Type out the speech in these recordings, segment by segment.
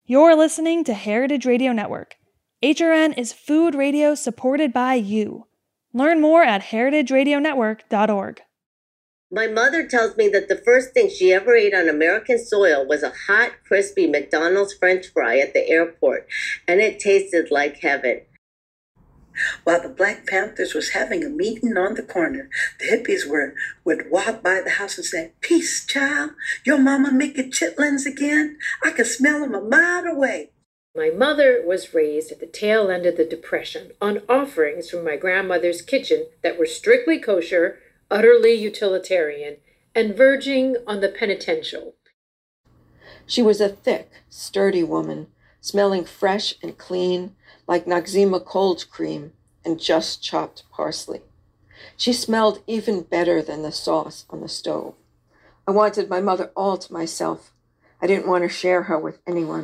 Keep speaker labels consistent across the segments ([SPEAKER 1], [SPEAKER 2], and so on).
[SPEAKER 1] You're listening to Heritage Radio Network. HRN is food radio supported by you. Learn more at heritageradionetwork.org.
[SPEAKER 2] My mother tells me that the first thing she ever ate on American soil was a hot, crispy McDonald's French fry at the airport, and it tasted like heaven.
[SPEAKER 3] While the Black Panthers was having a meeting on the corner, the hippies would walk by the house and say, "Peace, child. Your mama making chitlins again? I can smell them a mile away."
[SPEAKER 4] My mother was raised at the tail end of the Depression on offerings from my grandmother's kitchen that were strictly kosher, utterly utilitarian, and verging on the penitential.
[SPEAKER 5] She was a thick, sturdy woman, smelling fresh and clean, like Noxzema cold cream and just chopped parsley. She smelled even better than the sauce on the stove. I wanted my mother all to myself. I didn't want to share her with anyone.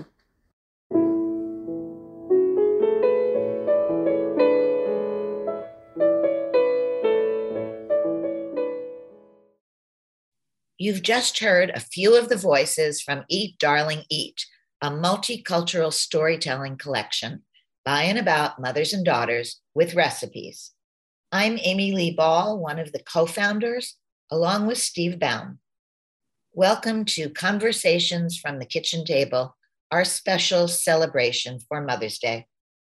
[SPEAKER 6] You've just heard a few of the voices from Eat, Darling, Eat, a multicultural storytelling collection by and about mothers and daughters with recipes. I'm Amy Lee Ball, one of the co-founders, along with Steve Baum. Welcome to Conversations from the Kitchen Table, our special celebration for Mother's Day.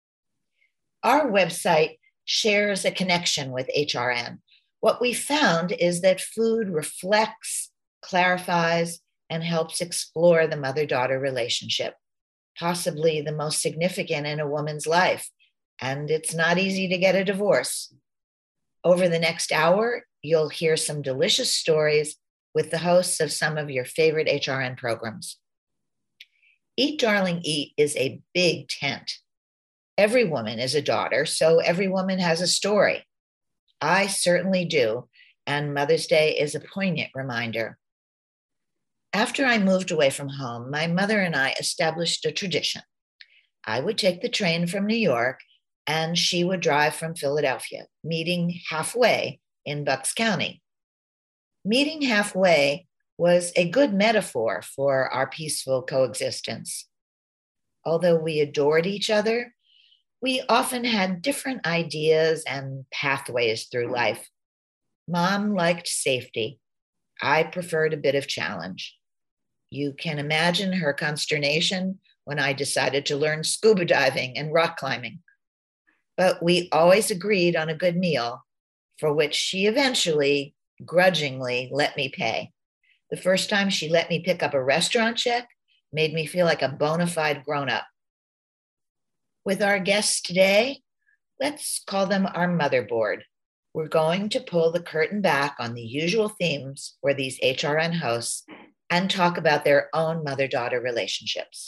[SPEAKER 6] Our website shares a connection with HRN. What we found is that food reflects, clarifies, and helps explore the mother-daughter relationship, possibly the most significant in a woman's life, and it's not easy to get a divorce. Over the next hour, you'll hear some delicious stories with the hosts of some of your favorite HRN programs. Eat, Darling, Eat is a big tent. Every woman is a daughter, so every woman has a story. I certainly do, and Mother's Day is a poignant reminder. After I moved away from home, my mother and I established a tradition. I would take the train from New York, and she would drive from Philadelphia, meeting halfway in Bucks County. Meeting halfway was a good metaphor for our peaceful coexistence. Although we adored each other, we often had different ideas and pathways through life. Mom liked safety. I preferred a bit of challenge. You can imagine her consternation when I decided to learn scuba diving and rock climbing. But we always agreed on a good meal, for which she eventually, grudgingly, let me pay. The first time she let me pick up a restaurant check made me feel like a bona fide grown-up. With our guests today, let's call them our motherboard. We're going to pull the curtain back on the usual themes for these HRN hosts and talk about their own mother-daughter relationships.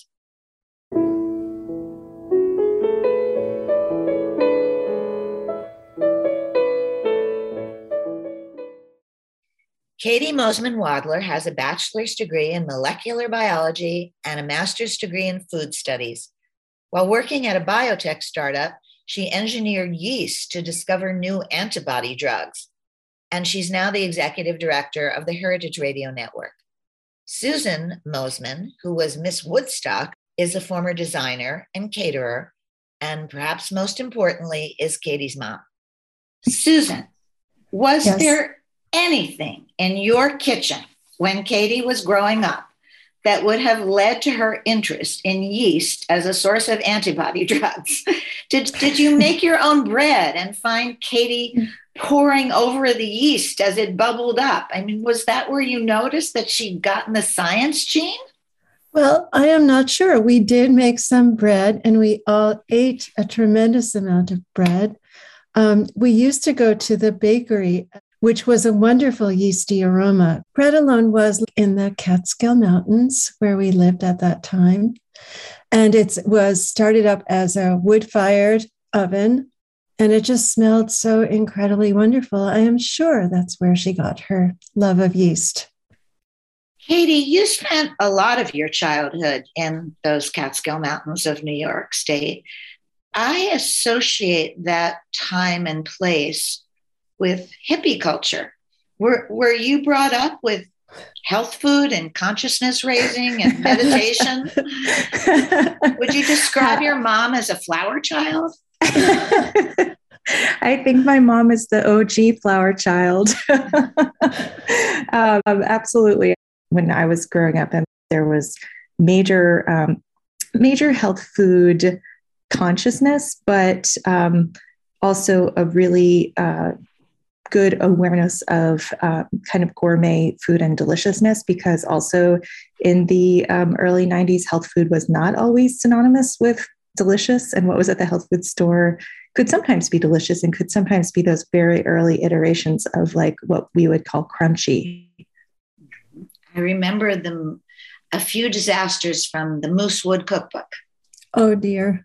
[SPEAKER 6] Katie Mosman-Wadler has a bachelor's degree in molecular biology and a master's degree in food studies. While working at a biotech startup, she engineered yeast to discover new antibody drugs, and she's now the executive director of the Heritage Radio Network. Susan Mosman, who was Miss Woodstock, is a former designer and caterer, and perhaps most importantly, is Katie's mom. Susan, was there anything in your kitchen when Katie was growing up that would have led to her interest in yeast as a source of antibody drugs? Did you make your own bread and find Katie pouring over the yeast as it bubbled up? I mean, was that where you noticed that she'd gotten the science gene?
[SPEAKER 7] Well, I am not sure. We did make some bread, and we all ate a tremendous amount of bread. We used to go to the bakery, which was a wonderful yeasty aroma. Bread Alone was in the Catskill Mountains, where we lived at that time. And it was started up as a wood-fired oven, and it just smelled so incredibly wonderful. I am sure that's where she got her love of yeast.
[SPEAKER 6] Katie, you spent a lot of your childhood in those Catskill Mountains of New York State. I associate that time and place with hippie culture. Were you brought up with health food and consciousness raising and meditation. Would you describe your mom as a flower child?
[SPEAKER 8] I think my mom is the OG flower child. Absolutely. When I was growing up, and there was major health food consciousness, but also a really good awareness of kind of gourmet food and deliciousness, because also in the early 90s, health food was not always synonymous with delicious, and what was at the health food store could sometimes be delicious and could sometimes be those very early iterations of like what we would call crunchy.
[SPEAKER 6] I remember a few disasters from the Moosewood Cookbook.
[SPEAKER 7] Oh dear.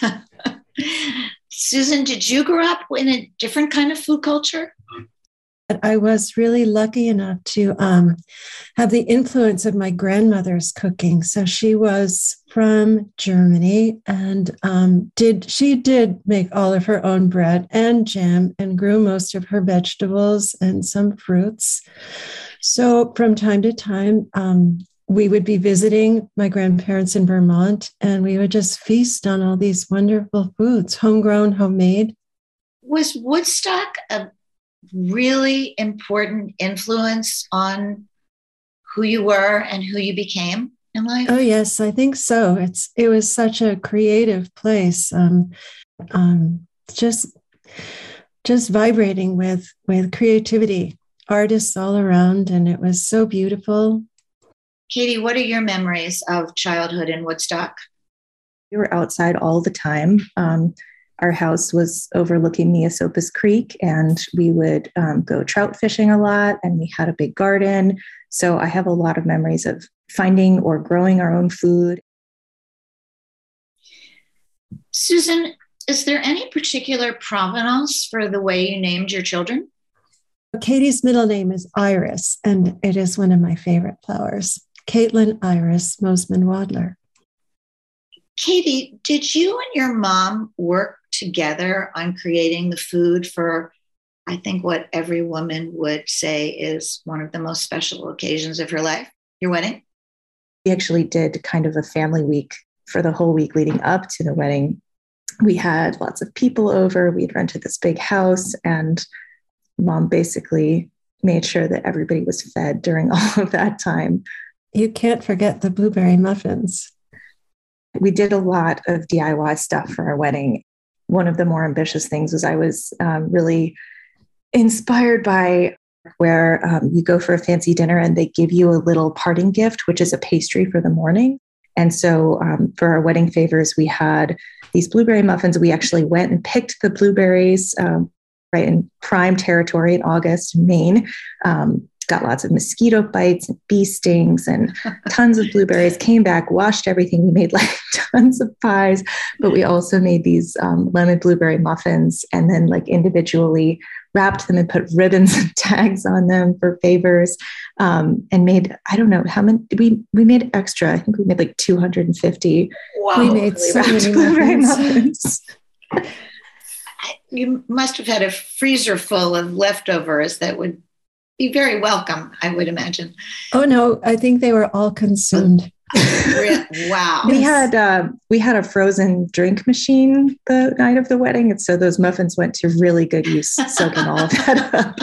[SPEAKER 6] Susan, did you grow up in a different kind of food culture?
[SPEAKER 7] I was really lucky enough to have the influence of my grandmother's cooking. So she was from Germany, and she did make all of her own bread and jam and grew most of her vegetables and some fruits. So from time to time, we would be visiting my grandparents in Vermont, and we would just feast on all these wonderful foods, homegrown, homemade.
[SPEAKER 6] Was Woodstock a really important influence on who you were and who you became in life?
[SPEAKER 7] Oh yes, I think so. It was such a creative place, just vibrating with creativity, artists all around, and it was so beautiful.
[SPEAKER 6] Katie, what are your memories of childhood in Woodstock?
[SPEAKER 8] We were outside all the time. Our house was overlooking Neosopus Creek, and we would go trout fishing a lot, and we had a big garden. So I have a lot of memories of finding or growing our own food.
[SPEAKER 6] Susan, is there any particular provenance for the way you named your children?
[SPEAKER 7] Katie's middle name is Iris, and it is one of my favorite flowers. Caitlin Iris Mosman Wadler.
[SPEAKER 6] Katie, did you and your mom work together on creating the food for, I think, what every woman would say is one of the most special occasions of her life, your wedding?
[SPEAKER 8] We actually did kind of a family week for the whole week leading up to the wedding. We had lots of people over. We'd rented this big house, and Mom basically made sure that everybody was fed during all of that time.
[SPEAKER 7] You can't forget the blueberry muffins.
[SPEAKER 8] We did a lot of DIY stuff for our wedding. One of the more ambitious things was I was really inspired by where you go for a fancy dinner and they give you a little parting gift, which is a pastry for the morning. And so for our wedding favors, we had these blueberry muffins. We actually went and picked the blueberries right in prime territory in August, Maine. Got lots of mosquito bites and bee stings and tons of blueberries, came back, washed everything. We made like tons of pies, but we also made these lemon blueberry muffins and then like individually wrapped them and put ribbons and tags on them for favors, and made, I don't know how many, we made extra. I think we made like 250.
[SPEAKER 6] Wow.
[SPEAKER 7] We made so many
[SPEAKER 8] blueberry muffins.
[SPEAKER 6] You must have had a freezer full of leftovers that would be very welcome, I would imagine.
[SPEAKER 7] Oh no, I think they were all consumed.
[SPEAKER 6] Wow.
[SPEAKER 8] We had a frozen drink machine the night of the wedding, and so those muffins went to really good use, soaking all of that up.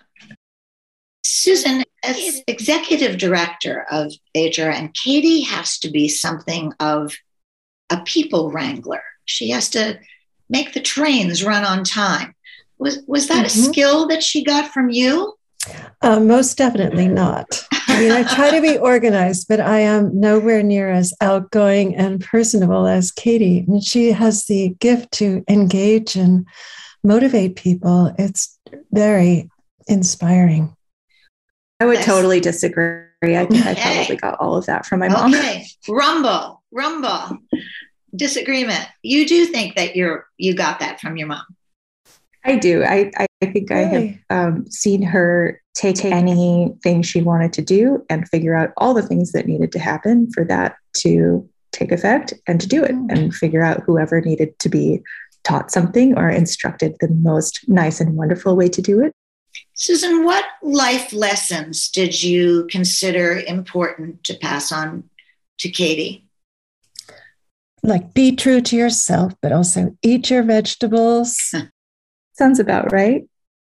[SPEAKER 6] Susan, as executive director of HRN, Katie has to be something of a people wrangler. She has to make the trains run on time. Was that a skill that she got from you?
[SPEAKER 7] Most definitely not. I mean, I try to be organized, but I am nowhere near as outgoing and personable as Katie. And she has the gift to engage and motivate people. It's very inspiring.
[SPEAKER 8] I would totally disagree. I think I probably got all of that from my mom.
[SPEAKER 6] Okay, rumble, disagreement. You do think that you got that from your mom?
[SPEAKER 8] I do. I think really? I have seen her take anything she wanted to do and figure out all the things that needed to happen for that to take effect and to do it, and figure out whoever needed to be taught something or instructed the most nice and wonderful way to do it.
[SPEAKER 6] Susan, what life lessons did you consider important to pass on to Katie?
[SPEAKER 7] Like, be true to yourself, but also eat your vegetables.
[SPEAKER 8] Sounds about right.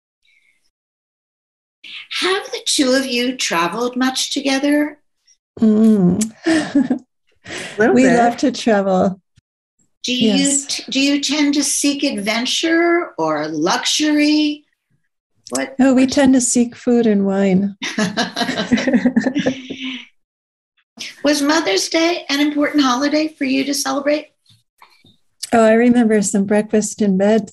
[SPEAKER 6] Have the two of you traveled much together?
[SPEAKER 7] We
[SPEAKER 8] bit.
[SPEAKER 7] love to travel.
[SPEAKER 6] Do you
[SPEAKER 7] Yes.
[SPEAKER 6] do you tend to seek adventure or luxury? What?
[SPEAKER 7] Oh, we tend to seek food and wine.
[SPEAKER 6] Was Mother's Day an important holiday for you to celebrate?
[SPEAKER 7] Oh, I remember some breakfasts in bed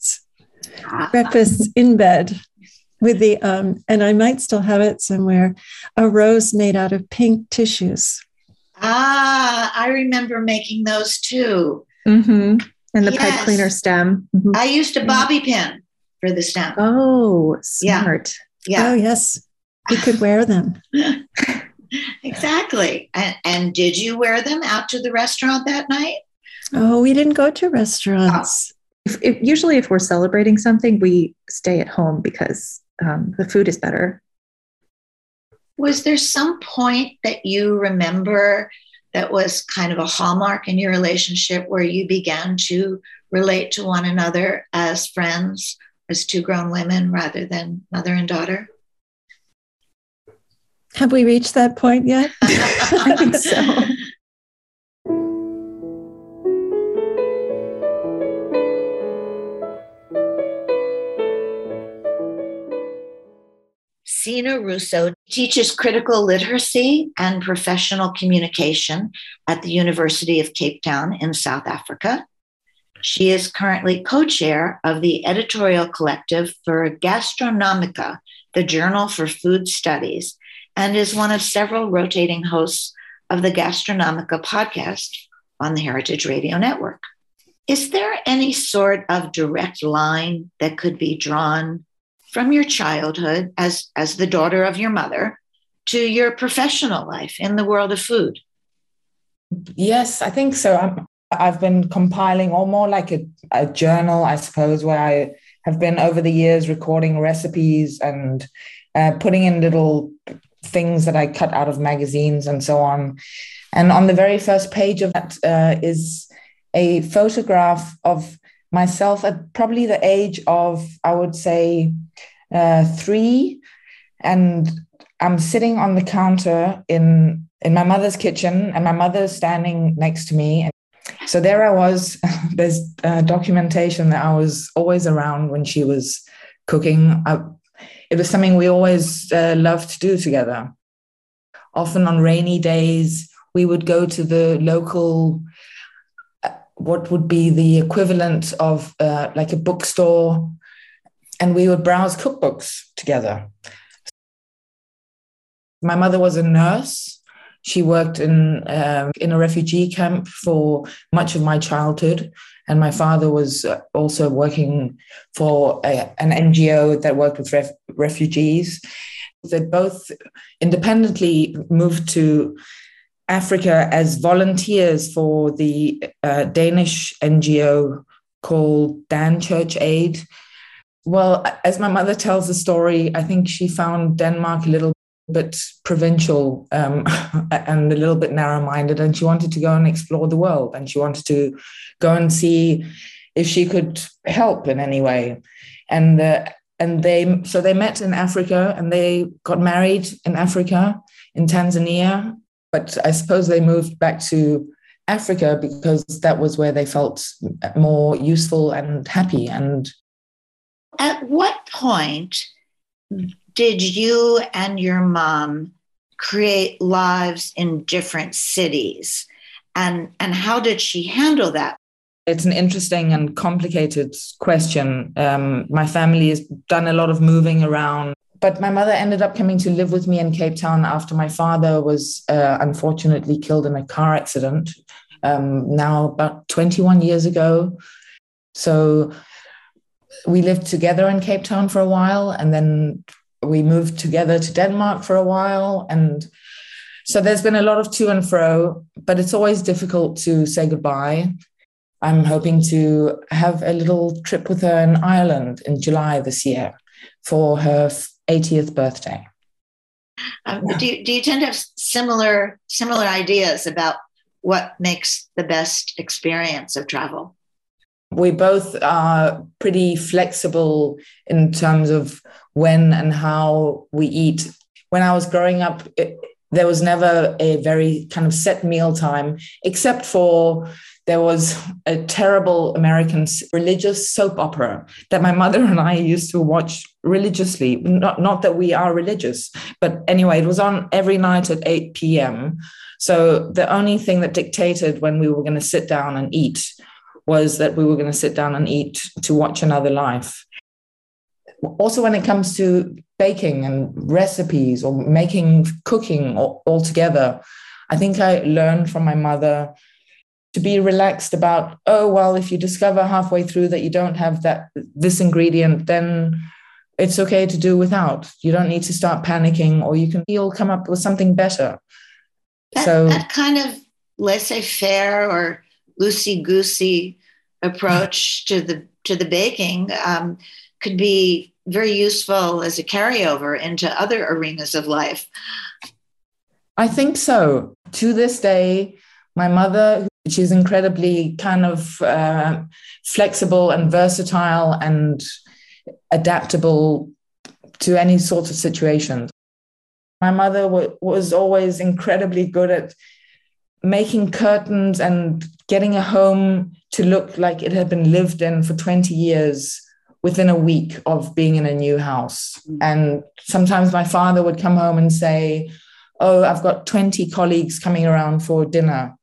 [SPEAKER 7] with the, and I might still have it somewhere, a rose made out of pink tissues.
[SPEAKER 6] I remember making those too.
[SPEAKER 8] Mm-hmm. And the
[SPEAKER 6] Yes.
[SPEAKER 8] pipe cleaner stem. Mm-hmm.
[SPEAKER 6] I used a bobby pin for the stem.
[SPEAKER 8] Oh, smart.
[SPEAKER 6] Yeah.
[SPEAKER 7] Oh, yes. We could wear them.
[SPEAKER 6] Exactly. And did you wear them out to the restaurant that night?
[SPEAKER 7] Oh, we didn't go to restaurants.
[SPEAKER 8] Usually if we're celebrating something, we stay at home because the food is better.
[SPEAKER 6] Was there some point that you remember that was kind of a hallmark in your relationship where you began to relate to one another as friends, as two grown women rather than mother and daughter?
[SPEAKER 7] Have we reached that point yet?
[SPEAKER 8] I think so.
[SPEAKER 6] Sina Russo teaches critical literacy and professional communication at the University of Cape Town in South Africa. She is currently co-chair of the editorial collective for Gastronomica, the Journal for Food Studies, and is one of several rotating hosts of the Gastronomica podcast on the Heritage Radio Network. Is there any sort of direct line that could be drawn from your childhood as the daughter of your mother to your professional life in the world of food?
[SPEAKER 9] Yes, I think so. I've been compiling, or more like a journal, I suppose, where I have been over the years recording recipes and putting in little things that I cut out of magazines and so on. And on the very first page of that is a photograph of myself at probably the age of, I would say, 3. And I'm sitting on the counter in my mother's kitchen, and my mother's standing next to me. So there I was. There's documentation that I was always around when she was cooking. It was something we always loved to do together. Often on rainy days, we would go to the local, what would be the equivalent of like a bookstore, and we would browse cookbooks together. My mother was a nurse. She worked in a refugee camp for much of my childhood. And my father was also working for an NGO that worked with refugees. They both independently moved to Africa as volunteers for the Danish NGO called Dan Church Aid. Well, as my mother tells the story, I think she found Denmark a little bit provincial and a little bit narrow-minded, and she wanted to go and explore the world, and she wanted to go and see if she could help in any way. And they met in Africa, and they got married in Africa, in Tanzania. But I suppose they moved back to Africa because that was where they felt more useful and happy. And
[SPEAKER 6] at what point did you and your mom create lives in different cities? And how did she handle that?
[SPEAKER 9] It's an interesting and complicated question. My family has done a lot of moving around, but my mother ended up coming to live with me in Cape Town after my father was unfortunately killed in a car accident, now about 21 years ago. So we lived together in Cape Town for a while, and then we moved together to Denmark for a while. And so there's been a lot of to and fro, but it's always difficult to say goodbye. I'm hoping to have a little trip with her in Ireland in July this year for her 80th birthday.
[SPEAKER 6] Do you tend to have similar ideas about what makes the best experience of travel?
[SPEAKER 9] We both are pretty flexible in terms of when and how we eat. When I was growing up, there was never a very kind of set meal time, except for there was a terrible American religious soap opera that my mother and I used to watch religiously. Not that we are religious, but anyway, it was on every night at 8 p.m. So the only thing that dictated when we were going to sit down and eat was that we were going to sit down and eat to watch Another Life. Also, when it comes to baking and recipes or cooking all together, I think I learned from my mother to be relaxed about, if you discover halfway through that you don't have this ingredient, then it's okay to do without. You don't need to start panicking, or you'll come up with something better.
[SPEAKER 6] That kind of laissez-faire or loosey-goosey approach to the baking could be very useful as a carryover into other arenas of life.
[SPEAKER 9] I think so. To this day, my mother, she's incredibly kind of flexible and versatile and adaptable to any sort of situation. My mother was always incredibly good at making curtains and getting a home to look like it had been lived in for 20 years within a week of being in a new house. And sometimes my father would come home and say, I've got 20 colleagues coming around for dinner.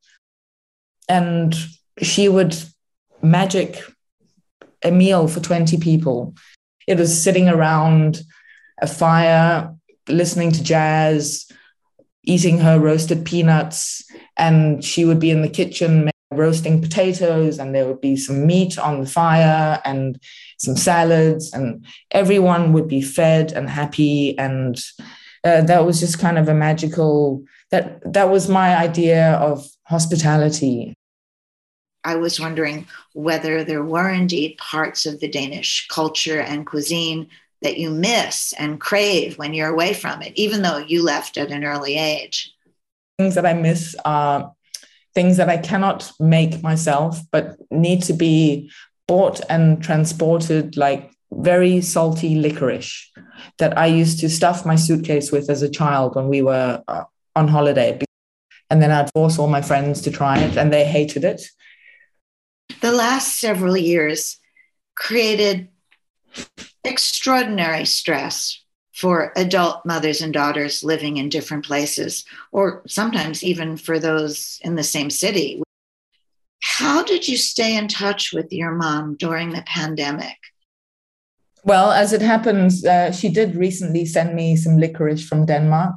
[SPEAKER 9] And she would magic a meal for 20 people. It was sitting around a fire, listening to jazz, eating her roasted peanuts, and she would be in the kitchen roasting potatoes, and there would be some meat on the fire and some salads, and everyone would be fed and happy. And that was just kind of a magical, that was my idea of hospitality.
[SPEAKER 6] I was wondering whether there were indeed parts of the Danish culture and cuisine that you miss and crave when you're away from it, even though you left at an early age.
[SPEAKER 9] Things that I miss are things that I cannot make myself, but need to be bought and transported, like very salty licorice that I used to stuff my suitcase with as a child when we were on holiday. And then I'd force all my friends to try it, and they hated it.
[SPEAKER 6] The last several years created extraordinary stress for adult mothers and daughters living in different places, or sometimes even for those in the same city. How did you stay in touch with your mom during the pandemic?
[SPEAKER 9] Well, as it happens, she did recently send me some licorice from Denmark,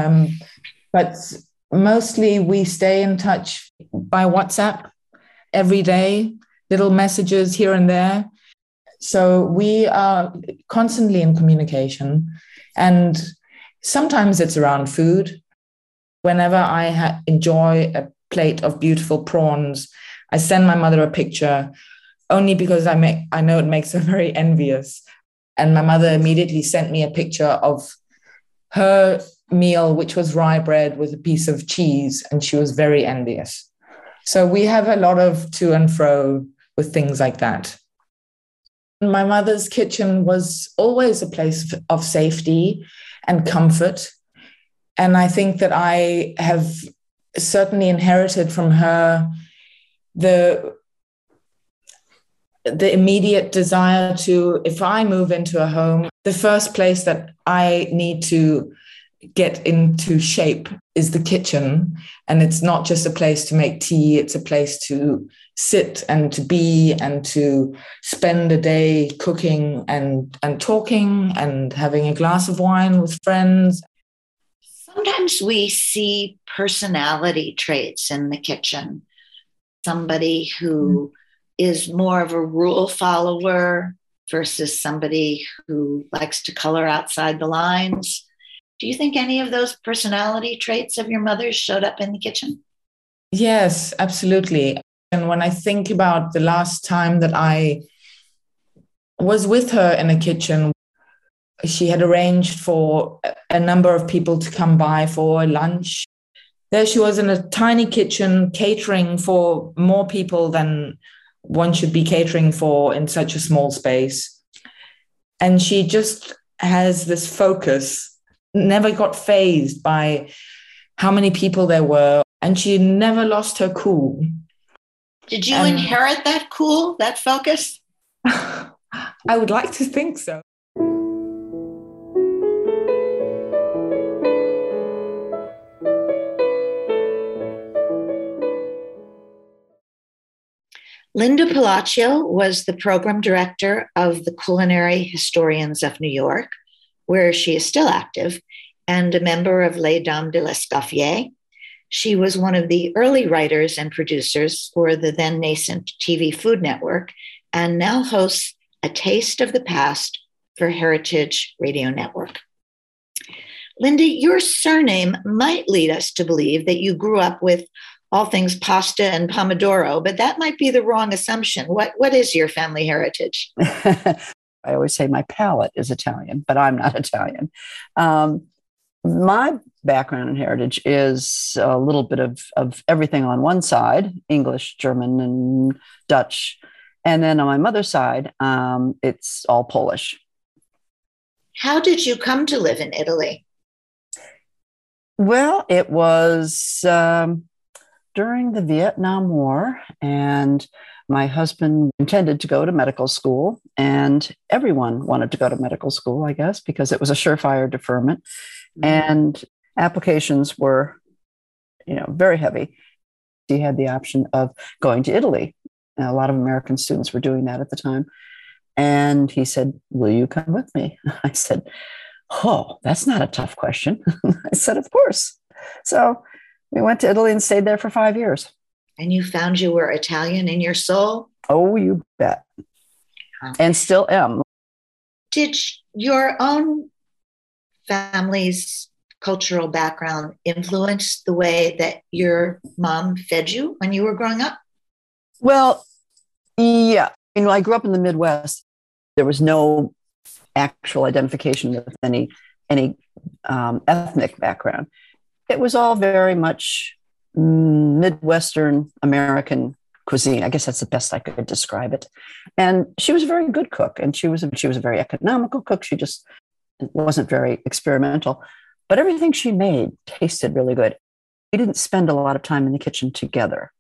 [SPEAKER 9] but mostly we stay in touch by WhatsApp every day, little messages here and there. So we are constantly in communication, and sometimes it's around food. Whenever I enjoy a plate of beautiful prawns, I send my mother a picture, only because I know it makes her very envious. And my mother immediately sent me a picture of her meal, which was rye bread with a piece of cheese, and she was very envious. So we have a lot of to and fro with things like that. My mother's kitchen was always a place of safety and comfort. And I think that I have certainly inherited from her the immediate desire to, if I move into a home, the first place that I need to get into shape is the kitchen. And it's not just a place to make tea, it's a place to sit and to be and to spend a day cooking and talking and having a glass of wine with friends.
[SPEAKER 6] Sometimes we see personality traits in the kitchen. Somebody who is more of a rule follower versus somebody who likes to color outside the lines. Do you think any of those personality traits of your mother's showed up in the kitchen?
[SPEAKER 9] Yes, absolutely. And when I think about the last time that I was with her in a kitchen, She had arranged for a number of people to come by for lunch. There she was in a tiny kitchen catering for more people than one should be catering for in such a small space. And she just has this focus, never got fazed by how many people there were, and she never lost her cool.
[SPEAKER 6] Did you inherit that cool, that focus?
[SPEAKER 9] I would like to think so.
[SPEAKER 6] Linda Palacio was the program director of the Culinary Historians of New York, where she is still active, and a member of Les Dames de l'Escoffier. She was one of the early writers and producers for the then nascent TV Food Network, and now hosts A Taste of the Past for Heritage Radio Network. Linda, your surname might lead us to believe that you grew up with all things pasta and pomodoro, but that might be the wrong assumption. What is your family heritage?
[SPEAKER 10] I always say my palate is Italian, but I'm not Italian. My background and heritage is a little bit of everything on one side, English, German, and Dutch. And then on my mother's side, it's all Polish.
[SPEAKER 6] How did you come to live in Italy?
[SPEAKER 10] Well, it was during the Vietnam War, and my husband intended to go to medical school, and everyone wanted to go to medical school, I guess, because it was a surefire deferment. Mm-hmm. And applications were, very heavy. He had the option of going to Italy. And a lot of American students were doing that at the time. And he said, "Will you come with me?" I said, "Oh, that's not a tough question." I said, "Of course." So we went to Italy and stayed there for 5 years.
[SPEAKER 6] And you found you were Italian in your soul?
[SPEAKER 10] Oh, you bet. And still am.
[SPEAKER 6] Did your own family's cultural background influence the way that your mom fed you when you were growing up?
[SPEAKER 10] Well, yeah. I grew up in the Midwest. There was no actual identification with any ethnic background. It was all very much Midwestern American cuisine. I guess that's the best I could describe it. And she was a very good cook, and she was a very economical cook. She just wasn't very experimental, but everything she made tasted really good. We didn't spend a lot of time in the kitchen together.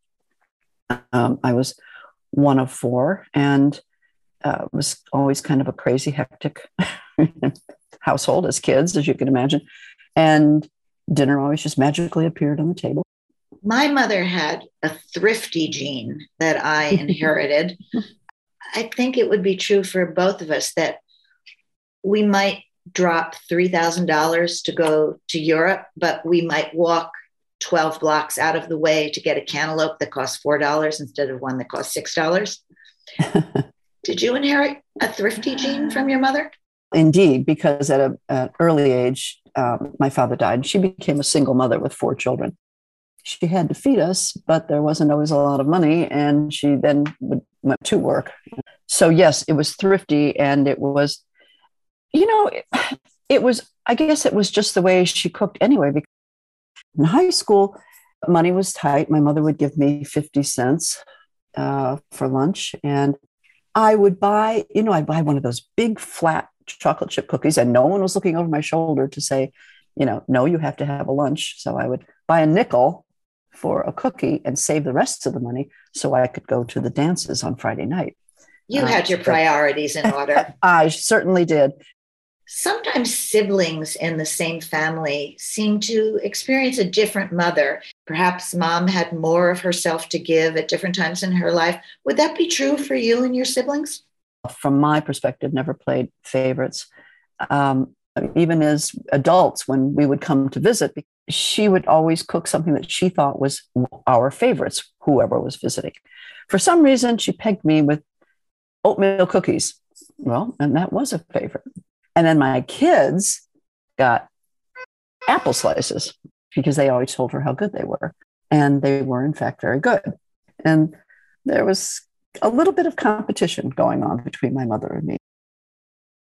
[SPEAKER 10] I was one of four, and it was always kind of a crazy, hectic household as kids, as you can imagine. And dinner always just magically appeared on the table.
[SPEAKER 6] My mother had a thrifty gene that I inherited. I think it would be true for both of us that we might drop $3,000 to go to Europe, but we might walk 12 blocks out of the way to get a cantaloupe that costs $4 instead of one that costs $6. Did you inherit a thrifty gene from your mother?
[SPEAKER 10] Indeed, because at an early age, my father died, and she became a single mother with 4 children. She had to feed us, but there wasn't always a lot of money, and she then went to work. So yes, it was thrifty, and it was, I guess it was just the way she cooked anyway. Because in high school, money was tight. My mother would give me 50 cents for lunch, and I would buy, I'd buy one of those big flat chocolate chip cookies, and no one was looking over my shoulder to say, no, you have to have a lunch. So I would buy a nickel for a cookie and save the rest of the money so I could go to the dances on Friday night.
[SPEAKER 6] You had your priorities in order.
[SPEAKER 10] I certainly did.
[SPEAKER 6] Sometimes siblings in the same family seem to experience a different mother. Perhaps mom had more of herself to give at different times in her life. Would that be true for you and your siblings?
[SPEAKER 10] From my perspective, never played favorites. Even as adults, when we would come to visit, she would always cook something that she thought was our favorites, whoever was visiting. For some reason, she pegged me with oatmeal cookies. Well, and that was a favorite. And then my kids got apple slices because they always told her how good they were. And they were, in fact, very good. And there was a little bit of competition going on between my mother and me.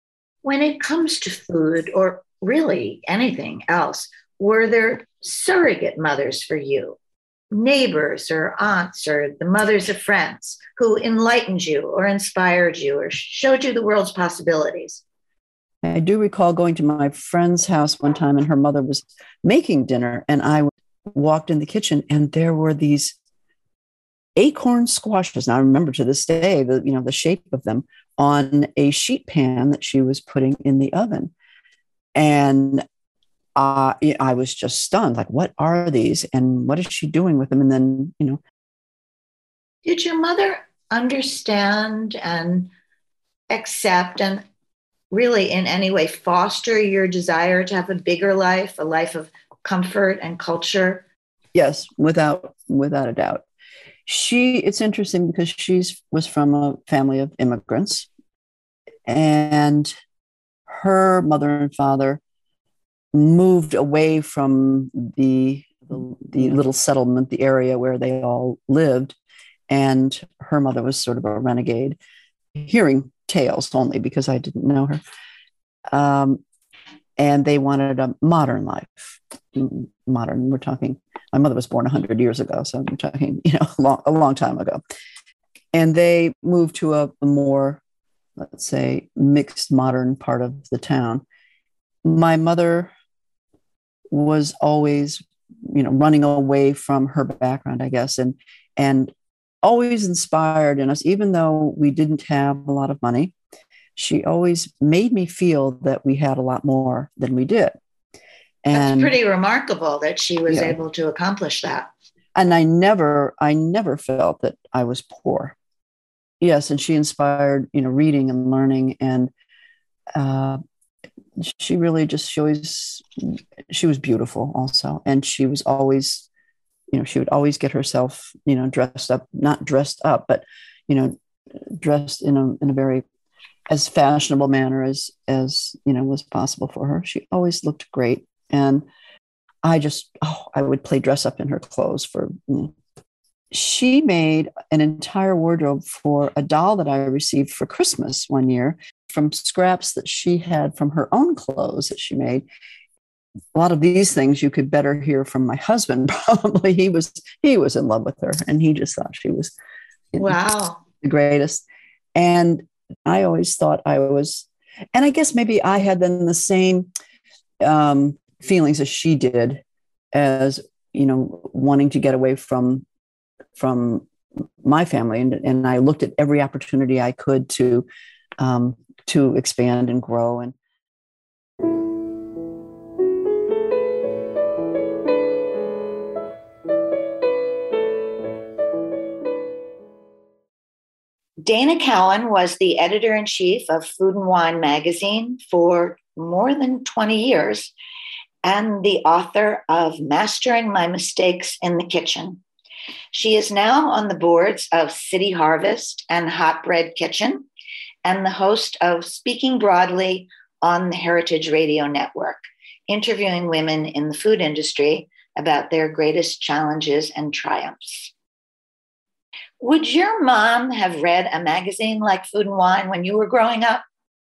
[SPEAKER 6] When it comes to food, or really anything else, were there surrogate mothers for you? Neighbors or aunts or the mothers of friends who enlightened you or inspired you or showed you the world's possibilities?
[SPEAKER 10] I do recall going to my friend's house one time, and her mother was making dinner, and I walked in the kitchen, and there were these acorn squashes. Now I remember to this day the shape of them on a sheet pan that she was putting in the oven, and I was just stunned. Like, what are these, and what is she doing with them? And then,
[SPEAKER 6] did your mother understand and accept and really in any way foster your desire to have a bigger life, a life of comfort and culture?
[SPEAKER 10] Yes, without a doubt. It's interesting because she was from a family of immigrants, and her mother and father moved away from the little settlement, the area where they all lived. And her mother was sort of a renegade, hearing tales only because I didn't know her. And they wanted a modern life. Modern, we're talking, my mother was born 100 years ago. So I'm talking, a long time ago. And they moved to a more, let's say, mixed modern part of the town. My mother was always, running away from her background, I guess, and always inspired in us, even though we didn't have a lot of money. She always made me feel that we had a lot more than we did. And
[SPEAKER 6] that's pretty remarkable that she was able to accomplish that.
[SPEAKER 10] And I never felt that I was poor. Yes, and she inspired, reading and learning, and she was beautiful also. And she was always, she would always get herself, dressed up, not dressed up, but, dressed in a very, as fashionable manner as was possible for her. She always looked great. And I would play dress up in her clothes for, She made an entire wardrobe for a doll that I received for Christmas one year from scraps that she had from her own clothes that she made. A lot of these things you could better hear from my husband. Probably he was in love with her, and he just thought she was
[SPEAKER 6] wow,
[SPEAKER 10] the greatest. And I always thought I was, and I guess maybe I had then the same feelings as she did, as wanting to get away from my family, and I looked at every opportunity I could to expand and grow. And
[SPEAKER 6] Dana Cowan was the editor-in-chief of Food and Wine magazine for more than 20 years and the author of Mastering My Mistakes in the Kitchen. She is now on the boards of City Harvest and Hot Bread Kitchen and the host of Speaking Broadly on the Heritage Radio Network, interviewing women in the food industry about their greatest challenges and triumphs. Would your mom have read a magazine like Food and Wine when you were growing up?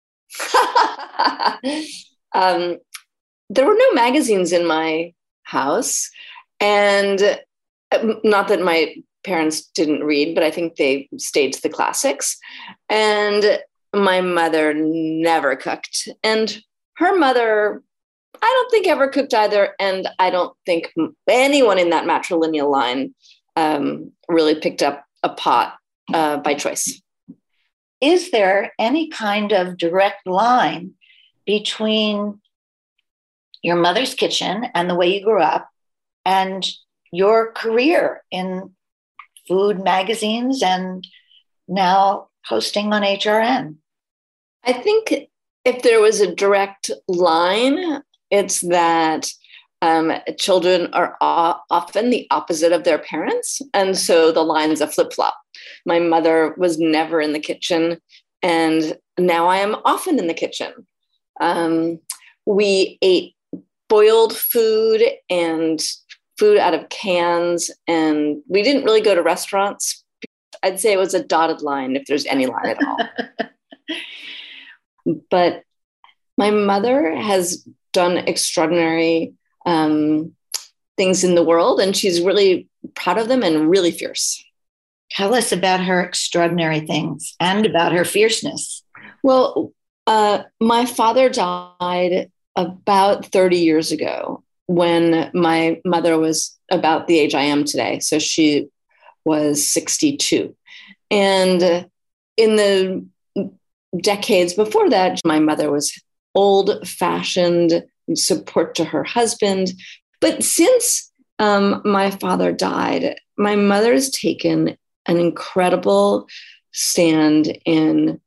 [SPEAKER 11] There were no magazines in my house, and not that my parents didn't read, but I think they stayed to the classics. And my mother never cooked, and her mother, I don't think ever cooked either. And I don't think anyone in that matrilineal line really picked up a pot by choice.
[SPEAKER 6] Is there any kind of direct line between your mother's kitchen and the way you grew up and your career in food magazines and now hosting on HRN?
[SPEAKER 11] I think if there was a direct line, it's that children are often the opposite of their parents. And so the line's a flip-flop. My mother was never in the kitchen, and now I am often in the kitchen. We ate boiled food and food out of cans, and we didn't really go to restaurants. I'd say it was a dotted line, if there's any line at all. But My mother has done extraordinary things in the world, and she's really proud of them and really fierce.
[SPEAKER 6] Tell us about her extraordinary things and about her fierceness.
[SPEAKER 11] Well, my father died about 30 years ago when my mother was about the age I am today. So she was 62. And in the decades before that, my mother was old-fashioned support to her husband. But since my father died, my mother's taken an incredible stand in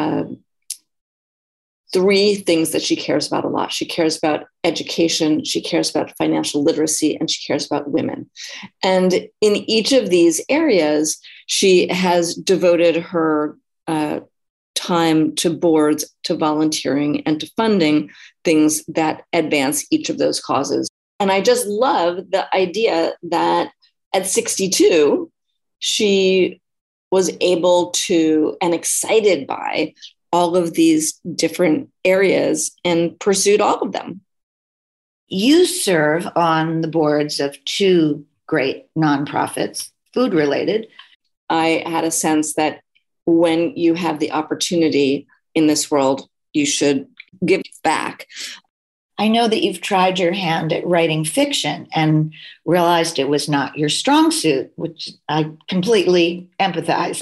[SPEAKER 11] three things that she cares about a lot. She cares about education, she cares about financial literacy, and she cares about women. And in each of these areas, she has devoted her time to boards, to volunteering, and to funding things that advance each of those causes. And I just love the idea that at 62, she was able to and excited by all of these different areas and pursued all of them.
[SPEAKER 6] You serve on the boards of two great nonprofits, food related.
[SPEAKER 11] I had a sense that when you have the opportunity in this world, you should give back.
[SPEAKER 6] I know that you've tried your hand at writing fiction and realized it was not your strong suit, which I completely empathize.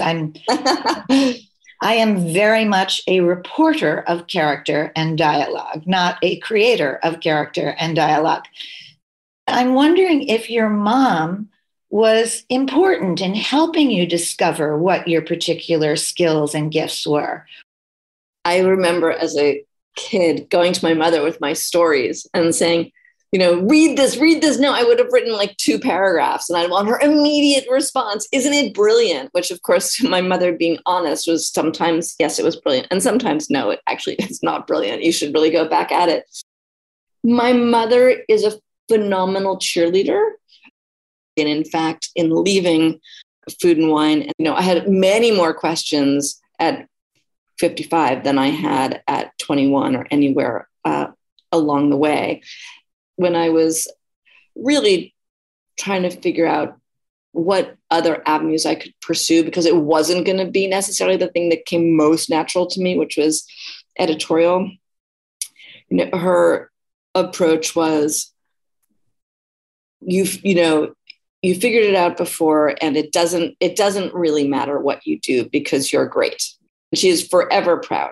[SPEAKER 6] I am very much a reporter of character and dialogue, not a creator of character and dialogue. I'm wondering if your mom was important in helping you discover what your particular skills and gifts were.
[SPEAKER 11] I remember as a kid going to my mother with my stories and saying, read this. No, I would have written like 2 paragraphs and I'd want her immediate response. Isn't it brilliant? Which of course, my mother being honest was sometimes, yes, it was brilliant. And sometimes, no, it actually is not brilliant. You should really go back at it. My mother is a phenomenal cheerleader. And in fact, in leaving Food and Wine, I had many more questions at 55 than I had at 21 or anywhere along the way. When I was really trying to figure out what other avenues I could pursue, because it wasn't going to be necessarily the thing that came most natural to me, which was editorial. Her approach was, you figured it out before, and it doesn't really matter what you do because you're great. She is forever proud.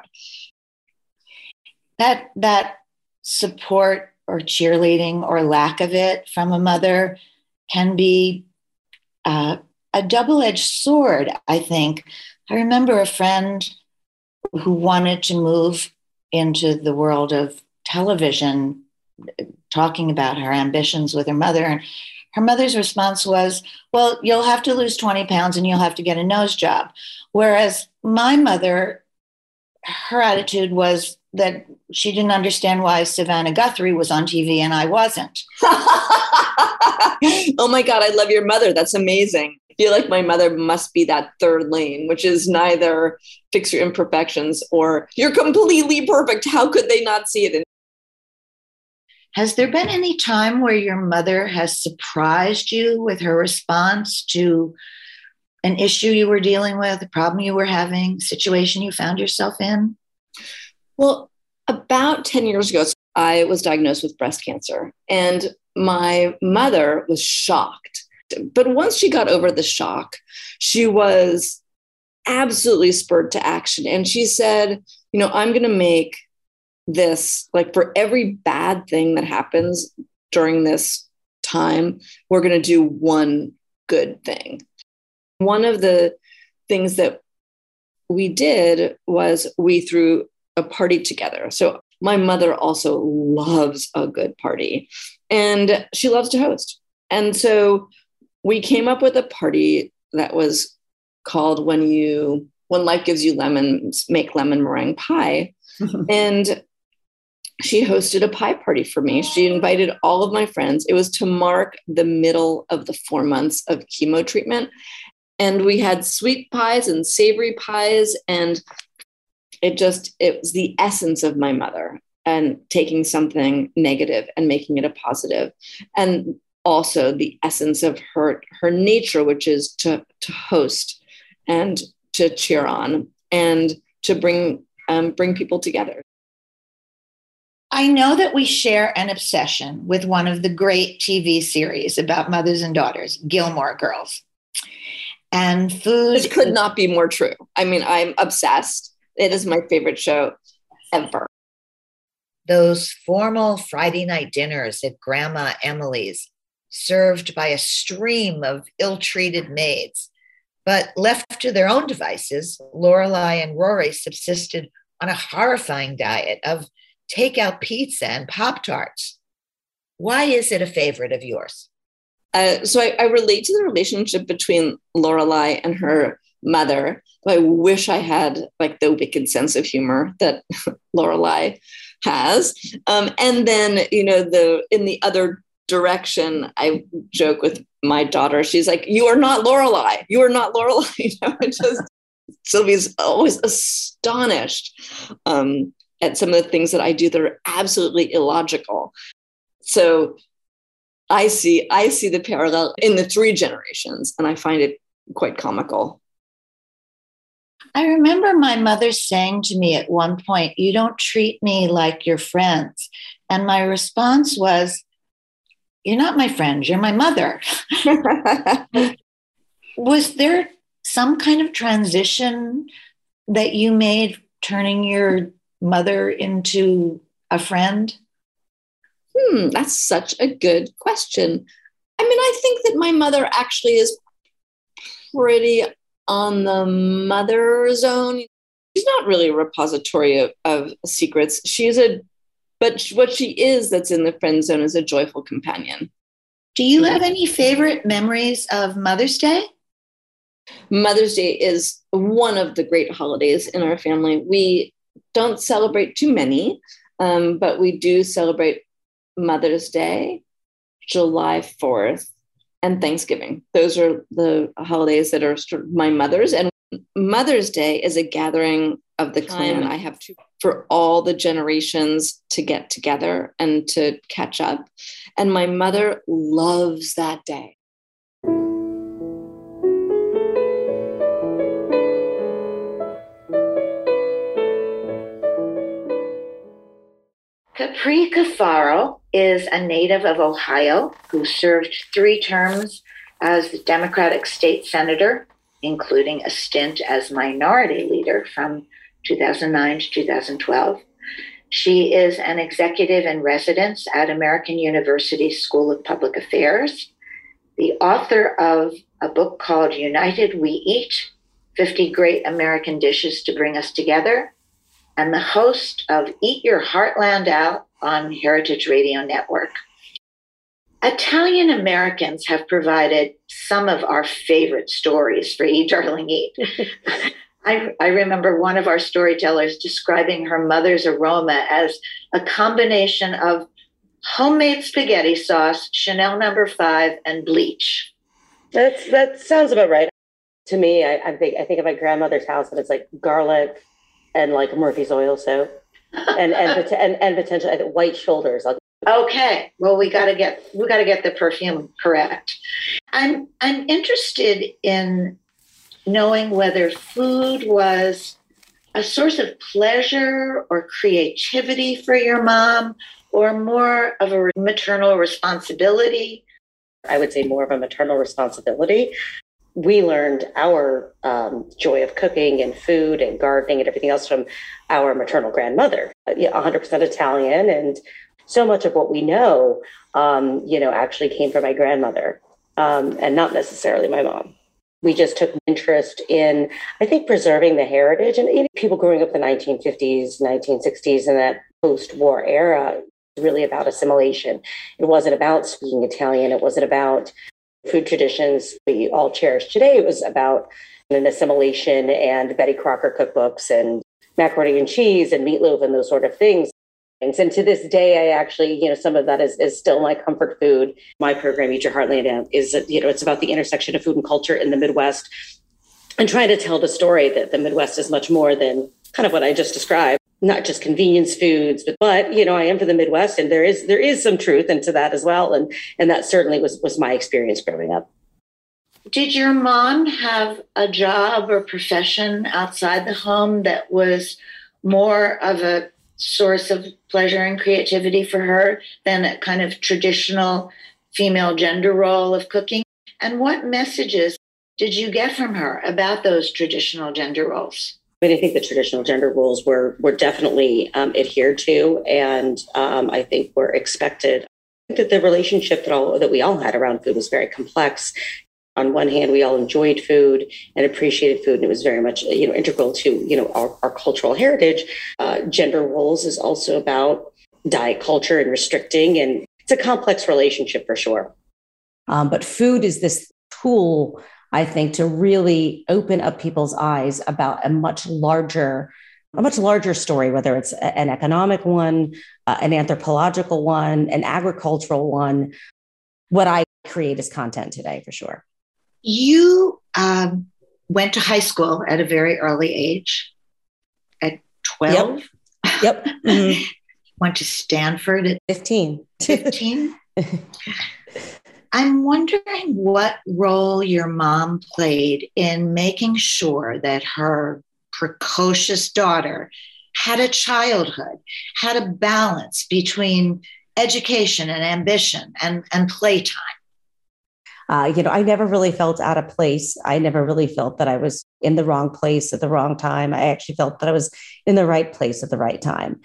[SPEAKER 6] That support or cheerleading or lack of it from a mother can be a double-edged sword, I think. I remember a friend who wanted to move into the world of television, talking about her ambitions with her mother. And her mother's response was, well, you'll have to lose 20 pounds and you'll have to get a nose job. Whereas my mother, her attitude was that she didn't understand why Savannah Guthrie was on TV and I wasn't.
[SPEAKER 11] Oh my God, I love your mother. That's amazing. I feel like my mother must be that third lane, which is neither fix your imperfections or you're completely perfect. How could they not see it?
[SPEAKER 6] Has there been any time where your mother has surprised you with her response to an issue you were dealing with, a problem you were having, situation you found yourself in?
[SPEAKER 11] Well, about 10 years ago, I was diagnosed with breast cancer, and my mother was shocked. But once she got over the shock, she was absolutely spurred to action. And she said, I'm going to make this, like, for every bad thing that happens during this time, we're going to do one good thing. One of the things that we did was we threw a party together. So my mother also loves a good party and she loves to host. And so we came up with a party that was called When Life Gives You Lemons, Make Lemon Meringue Pie. And she hosted a pie party for me. She invited all of my friends. It was to mark the middle of the 4 months of chemo treatment. And we had sweet pies and savory pies. And it was the essence of my mother. and taking something negative and making it a positive. And also the essence of her nature, which is to host and to cheer on and to bring people together.
[SPEAKER 6] I know that we share an obsession with one of the great TV series about mothers and daughters, Gilmore Girls. And food.
[SPEAKER 11] This could not be more true. I mean, I'm obsessed. It is my favorite show ever.
[SPEAKER 6] Those formal Friday night dinners at Grandma Emily's, served by a stream of ill-treated maids. But left to their own devices, Lorelai and Rory subsisted on a horrifying diet of takeout pizza and Pop-Tarts. Why is it a favorite of yours?
[SPEAKER 11] So I relate to the relationship between Lorelai and her mother. I wish I had like the wicked sense of humor that Lorelai has. And then, in the other direction, I joke with my daughter. She's like, "You are not Lorelai. You are not Lorelai." Sylvie's always astonished at some of the things that I do that are absolutely illogical. So I see the parallel in the three generations, and I find it quite comical.
[SPEAKER 6] I remember my mother saying to me at one point, "You don't treat me like your friends." And my response was, "You're not my friend, you're my mother." Was there some kind of transition that you made turning your mother into a friend?
[SPEAKER 11] That's such a good question. I mean, I think that my mother actually is pretty on the mother zone. She's not really a repository of secrets. But what she is that's in the friend zone is a joyful companion.
[SPEAKER 6] Do you have any favorite memories of Mother's Day?
[SPEAKER 11] Mother's Day is one of the great holidays in our family. We don't celebrate too many, but we do celebrate Mother's Day, July 4th, and Thanksgiving. Those are the holidays that are sort of my mother's. And Mother's Day is a gathering of the clan. I have for all the generations to get together and to catch up. And my mother loves that day.
[SPEAKER 6] Capri Cafaro is a native of Ohio who served 3 terms as the Democratic state senator, including a stint as minority leader from 2009 to 2012. She is an executive in residence at American University School of Public Affairs, the author of a book called United We Eat, 50 Great American Dishes to Bring Us Together, and the host of Eat Your Heartland Out on Heritage Radio Network. Italian Americans have provided some of our favorite stories for Eat, Darling, Eat. I remember one of our storytellers describing her mother's aroma as a combination of homemade spaghetti sauce, Chanel No. 5, and bleach.
[SPEAKER 2] That sounds about right. To me, I think of my grandmother's house, and it's like garlic and like Murphy's oil soap, and potentially white shoulders.
[SPEAKER 6] Okay, well, we got to get the perfume correct. I'm interested in knowing whether food was a source of pleasure or creativity for your mom, or more of a maternal responsibility.
[SPEAKER 2] I would say more of a maternal responsibility. We learned our joy of cooking and food and gardening and everything else from our maternal grandmother, 100% Italian. And so much of what we know, actually came from my grandmother, and not necessarily my mom. We just took interest in, I think, preserving the heritage. And people growing up in the 1950s, 1960s, and that post-war era, really about assimilation. It wasn't about speaking Italian. It wasn't about food traditions we all cherish today. It was about an assimilation and Betty Crocker cookbooks and macaroni and cheese and meatloaf and those sort of things. And to this day, I actually, some of that is still my comfort food. My program, Eat Your Heartland Out, is, it's about the intersection of food and culture in the Midwest, and trying to tell the story that the Midwest is much more than kind of what I just described. not just convenience foods, but I am from the Midwest, and there is some truth into that as well. And that certainly was my experience growing up.
[SPEAKER 6] Did your mom have a job or profession outside the home that was more of a source of pleasure and creativity for her than a kind of traditional female gender role of cooking? And what messages did you get from her about those traditional gender roles?
[SPEAKER 2] I mean, I think the traditional gender roles were definitely adhered to, and I think were expected. I think that the relationship that we all had around food was very complex. On one hand, we all enjoyed food and appreciated food, and it was very much, integral to, our cultural heritage. Gender roles is also about diet culture and restricting, and it's a complex relationship for sure.
[SPEAKER 12] But food is this tool, I think, to really open up people's eyes about a much larger story, whether it's an economic one, an anthropological one, an agricultural one. What I create is content today, for sure.
[SPEAKER 6] You went to high school at a very early age, at 12?
[SPEAKER 12] Yep. Mm-hmm.
[SPEAKER 6] Went to Stanford at
[SPEAKER 12] 15.
[SPEAKER 6] 15? I'm wondering what role your mom played in making sure that her precocious daughter had a childhood, had a balance between education and ambition and playtime.
[SPEAKER 12] I never really felt out of place. I never really felt that I was in the wrong place at the wrong time. I actually felt that I was in the right place at the right time.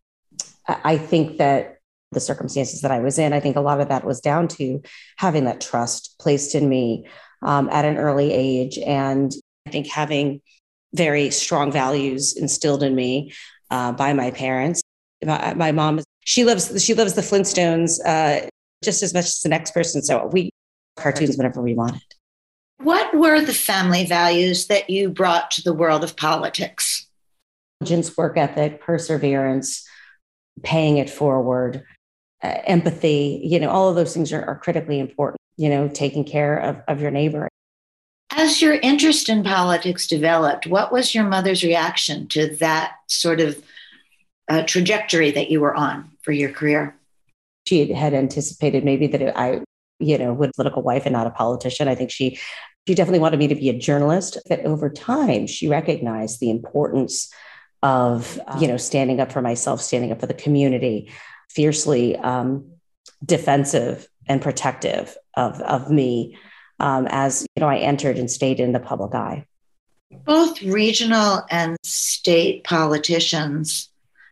[SPEAKER 12] I think that the circumstances that I was in, I think a lot of that was down to having that trust placed in me at an early age. And I think having very strong values instilled in me by my parents. My mom, she loves the Flintstones just as much as the next person. So we cartoons whenever we wanted.
[SPEAKER 6] What were the family values that you brought to the world of politics?
[SPEAKER 12] Diligence, work ethic, perseverance, paying it forward, empathy, all of those things are critically important, taking care of your neighbor.
[SPEAKER 6] As your interest in politics developed, what was your mother's reaction to that sort of trajectory that you were on for your career?
[SPEAKER 12] She had anticipated maybe that I would be a political wife and not a politician. I think she definitely wanted me to be a journalist. But over time, she recognized the importance of, standing up for myself, standing up for the community, fiercely defensive and protective of me as, I entered and stayed in the public eye.
[SPEAKER 6] Both regional and state politicians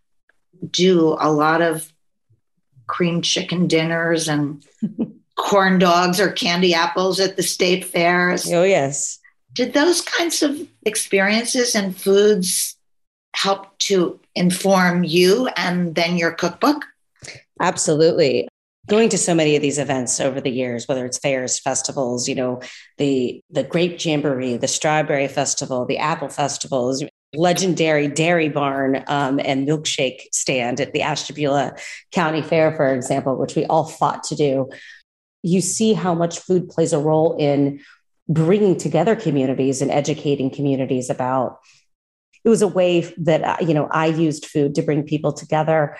[SPEAKER 6] do a lot of cream chicken dinners and corn dogs or candy apples at the state fairs.
[SPEAKER 12] Oh, yes.
[SPEAKER 6] Did those kinds of experiences and foods help to inform you and then your cookbook?
[SPEAKER 12] Absolutely. Going to so many of these events over the years, whether it's fairs, festivals, the grape jamboree, the strawberry festival, the apple festivals, legendary dairy barn and milkshake stand at the Ashtabula County Fair, for example, which we all fought to do. You see how much food plays a role in bringing together communities and educating communities about. It was a way that, I used food to bring people together.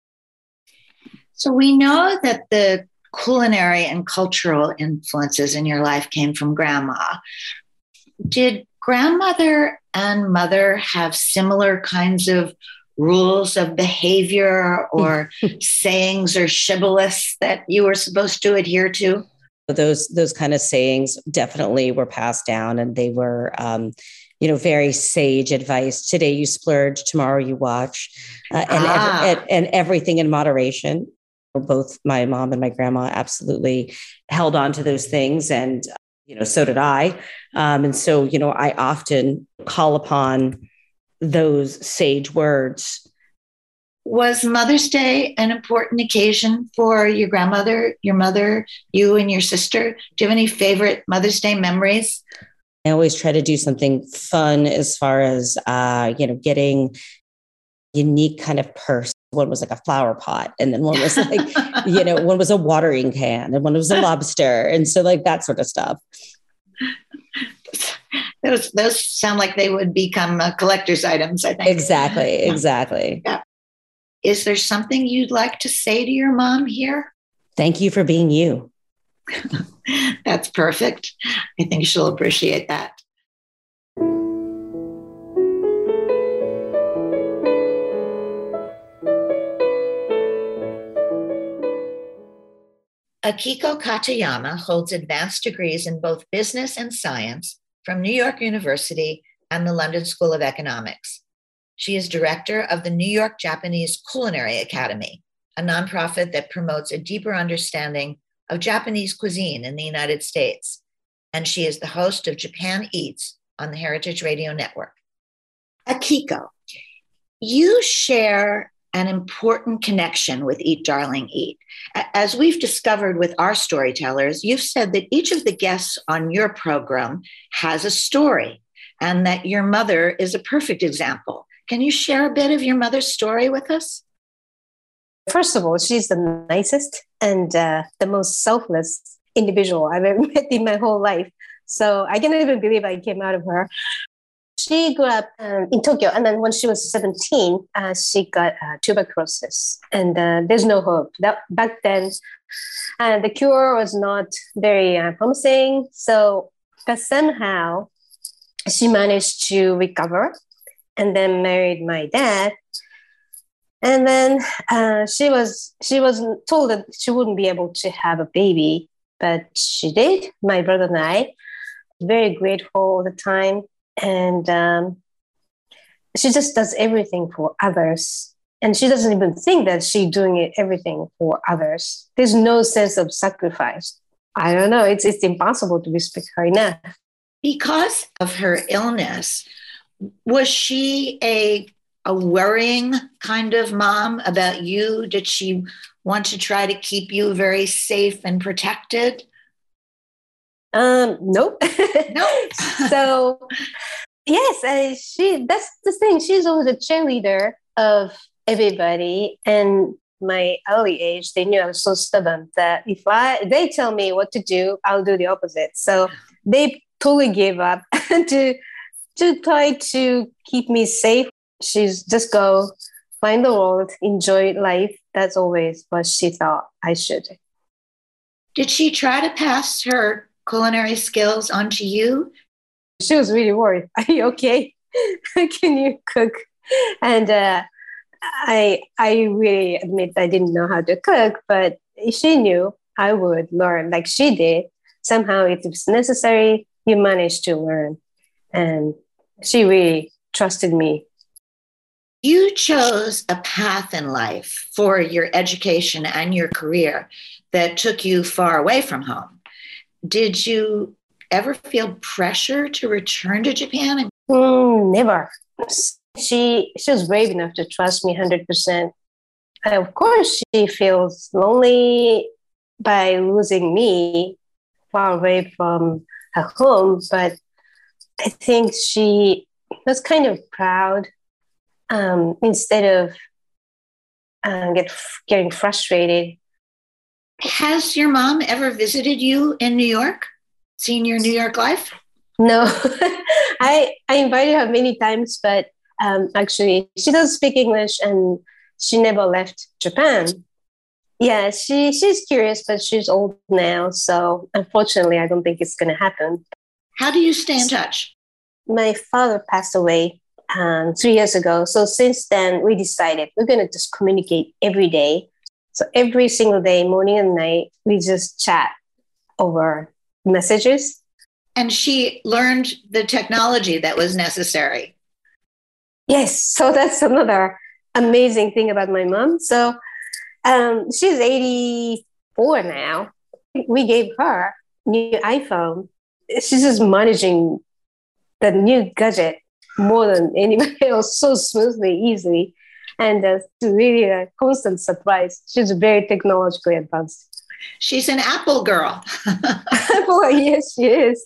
[SPEAKER 6] So we know that the culinary and cultural influences in your life came from grandma. Did grandmother and mother have similar kinds of rules of behavior or sayings or shibboleths that you were supposed to adhere to?
[SPEAKER 12] Those kind of sayings definitely were passed down, and they were, very sage advice. Today you splurge, tomorrow you watch, and everything in moderation. Both my mom and my grandma absolutely held on to those things, and so did I. And so, I often call upon those sage words.
[SPEAKER 6] Was Mother's Day an important occasion for your grandmother, your mother, you and your sister? Do you have any favorite Mother's Day memories?
[SPEAKER 12] I always try to do something fun as far as, getting unique kind of purse. One was like a flower pot, and then one was like, one was a watering can, and one was a lobster. And so like that sort of stuff.
[SPEAKER 6] Those sound like they would become collector's items, I think.
[SPEAKER 12] Exactly.
[SPEAKER 6] Yeah. Is there something you'd like to say to your mom here?
[SPEAKER 12] Thank you for being you.
[SPEAKER 6] That's perfect. I think she'll appreciate that. Akiko Katayama holds advanced degrees in both business and science from New York University and the London School of Economics. She is director of the New York Japanese Culinary Academy, a nonprofit that promotes a deeper understanding of Japanese cuisine in the United States. And she is the host of Japan Eats on the Heritage Radio Network. Akiko, you share an important connection with Eat, Darling, Eat. As we've discovered with our storytellers, you've said that each of the guests on your program has a story and that your mother is a perfect example. Can you share a bit of your mother's story with us?
[SPEAKER 13] First of all, she's the nicest and the most selfless individual I've ever met in my whole life. So I can't even believe I came out of her. She grew up in Tokyo, and then when she was 17, she got tuberculosis, and there's no hope. Back then, the cure was not very promising. But somehow, she managed to recover, and then married my dad. And then she was told that she wouldn't be able to have a baby, but she did. My brother and I, very grateful all the time. And she just does everything for others. And she doesn't even think that she's doing everything for others. There's no sense of sacrifice. I don't know. It's impossible to respect her enough.
[SPEAKER 6] Because of her illness, was she a worrying kind of mom about you? Did she want to try to keep you very safe and protected?
[SPEAKER 13] Nope.
[SPEAKER 6] Nope.
[SPEAKER 13] So, yes, that's the thing. She's always a cheerleader of everybody. And my early age, they knew I was so stubborn that if they tell me what to do, I'll do the opposite. So they totally gave up to try to keep me safe. She's just go find the world, enjoy life. That's always what she thought I should.
[SPEAKER 6] Did she try to pass her culinary skills onto you?
[SPEAKER 13] She was really worried. Are you okay? Can you cook? And I really admit I didn't know how to cook, but she knew I would learn like she did. Somehow if it's necessary, you manage to learn. And she really trusted me.
[SPEAKER 6] You chose a path in life for your education and your career that took you far away from home. Did you ever feel pressure to return to Japan?
[SPEAKER 13] Never. She was brave enough to trust me 100%. Of course, she feels lonely by losing me far away from her home, but I think she was kind of proud. Instead of getting frustrated.
[SPEAKER 6] Has your mom ever visited you in New York? Seen your New York life?
[SPEAKER 13] No. I invited her many times, but actually she doesn't speak English and she never left Japan. Yeah, she's curious, but she's old now. So unfortunately, I don't think it's going to happen.
[SPEAKER 6] How do you stay in touch?
[SPEAKER 13] My father passed away 3 years ago. So since then, we decided we're going to just communicate every day. So every single day, morning and night, we just chat over messages.
[SPEAKER 6] And she learned the technology that was necessary.
[SPEAKER 13] Yes. So that's another amazing thing about my mom. So she's 84 now. We gave her a new iPhone. She's just managing the new gadget more than anybody else, so smoothly, easily. And it's really a constant surprise. She's very technologically advanced.
[SPEAKER 6] She's an Apple girl.
[SPEAKER 13] Well, yes, she is.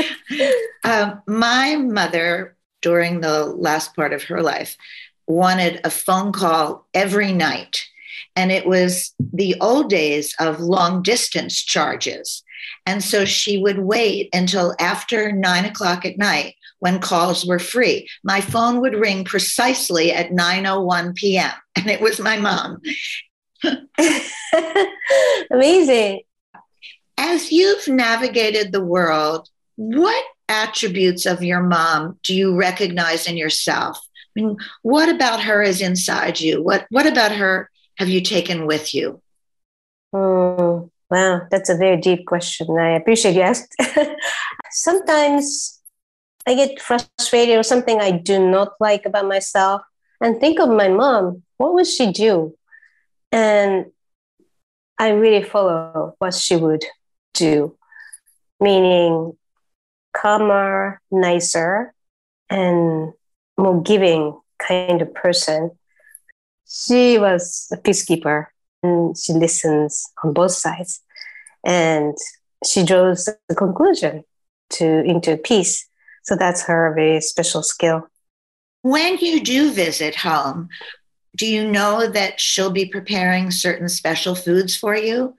[SPEAKER 6] My mother, during the last part of her life, wanted a phone call every night. And it was the old days of long distance charges. And so she would wait until after 9 o'clock at night when calls were free. My phone would ring precisely at 9:01 p.m., and it was my mom.
[SPEAKER 13] Amazing.
[SPEAKER 6] As you've navigated the world, what attributes of your mom do you recognize in yourself? I mean, what about her is inside you? What about her have you taken with you?
[SPEAKER 13] Wow, that's a very deep question. I appreciate you asked. Sometimes I get frustrated or something I do not like about myself and think of my mom. What would she do? And I really follow what she would do, meaning calmer, nicer, and more giving kind of person. She was a peacekeeper and she listens on both sides. And she draws the conclusion into peace. So that's her very special skill.
[SPEAKER 6] When you do visit home, do you know that she'll be preparing certain special foods for you?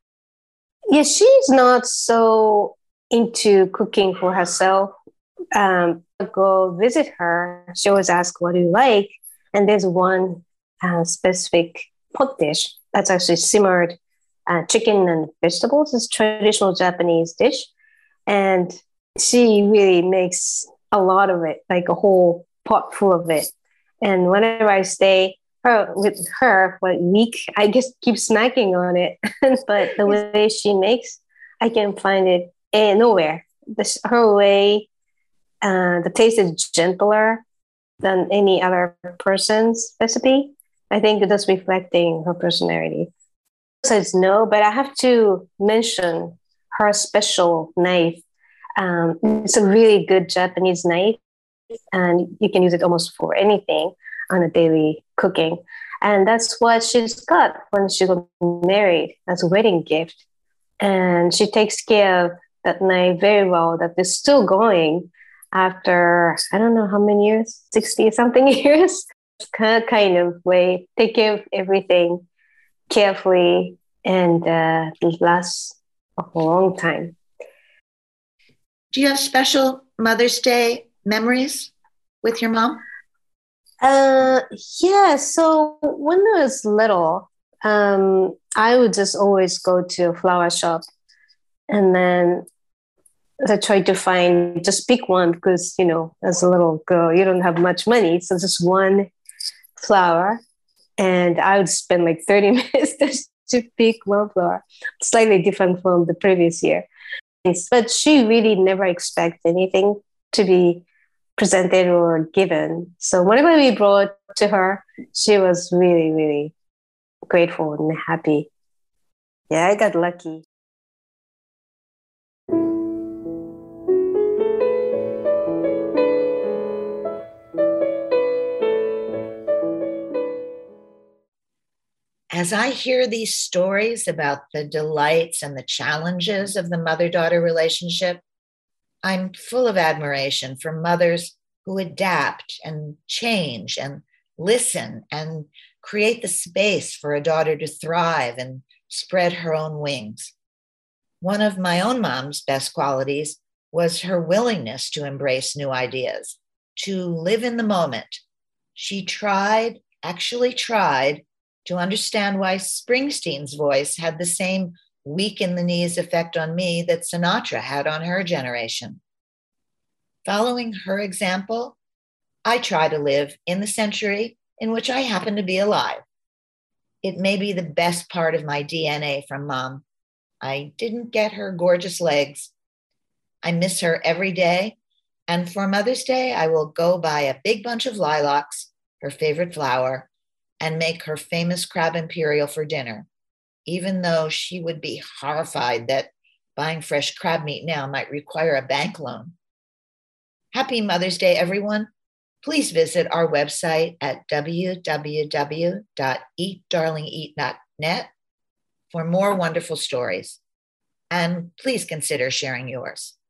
[SPEAKER 13] Yeah, she's not so into cooking for herself. I go visit her. She always asks, what do you like? And there's one specific pot dish that's actually simmered chicken and vegetables. It's a traditional Japanese dish. And she really makes a lot of it, like a whole pot full of it. And whenever I stay with her for a week, I just keep snacking on it. But the way she makes, I can find it nowhere. Her way, the taste is gentler than any other person's recipe. I think that's reflecting her personality. Says no, but I have to mention her special knife. It's a really good Japanese knife, and you can use it almost for anything on a daily cooking. And that's what she's got when she got married as a wedding gift. And she takes care of that knife very well, that is still going after, I don't know how many years, 60 something years. Kind of way, take care of everything carefully, and it lasts a long time.
[SPEAKER 6] Do you have special Mother's Day memories with your mom?
[SPEAKER 13] Yeah. So when I was little, I would just always go to a flower shop, and then I tried to find, just pick one because, as a little girl, you don't have much money. So just one flower, and I would spend like 30 minutes to pick one flower, slightly different from the previous year. But she really never expected anything to be presented or given. So whatever we brought to her, she was really, really grateful and happy. Yeah, I got lucky.
[SPEAKER 6] As I hear these stories about the delights and the challenges of the mother-daughter relationship, I'm full of admiration for mothers who adapt and change and listen and create the space for a daughter to thrive and spread her own wings. One of my own mom's best qualities was her willingness to embrace new ideas, to live in the moment. She actually tried, to understand why Springsteen's voice had the same weak in the knees effect on me that Sinatra had on her generation. Following her example, I try to live in the century in which I happen to be alive. It may be the best part of my DNA from Mom. I didn't get her gorgeous legs. I miss her every day. And for Mother's Day, I will go buy a big bunch of lilacs, her favorite flower, and make her famous crab imperial for dinner, even though she would be horrified that buying fresh crab meat now might require a bank loan. Happy Mother's Day, everyone. Please visit our website at www.eatdarlingeat.net for more wonderful stories. And please consider sharing yours.